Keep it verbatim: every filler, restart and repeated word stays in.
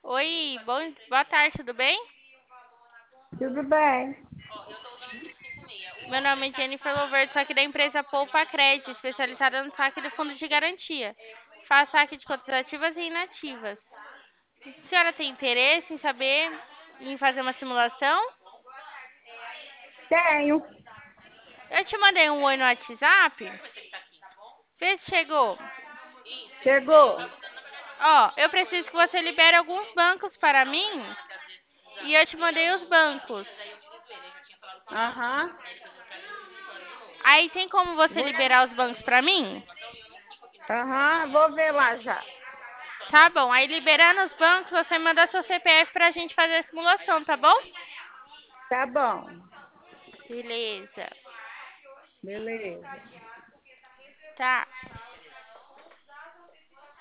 Oi, bom, boa tarde, tudo bem? Tudo bem? Meu nome é Jennifer Louver, sou aqui da empresa Poupa Crédito, especializada no saque do fundo de garantia. Faz saque de contas ativas e inativas. A senhora tem interesse em saber, em fazer uma simulação? Tenho. Eu te mandei um oi no WhatsApp. Vê se chegou. Chegou? Ó, eu preciso que você libere alguns bancos para mim e eu te mandei os bancos. Aham. Aí tem como você Vou- liberar os bancos para mim? Aham, vou ver lá já. Tá bom, aí liberando os bancos, você manda seu C P F pra gente fazer a simulação, tá bom? Tá bom. Beleza. Beleza. Tá.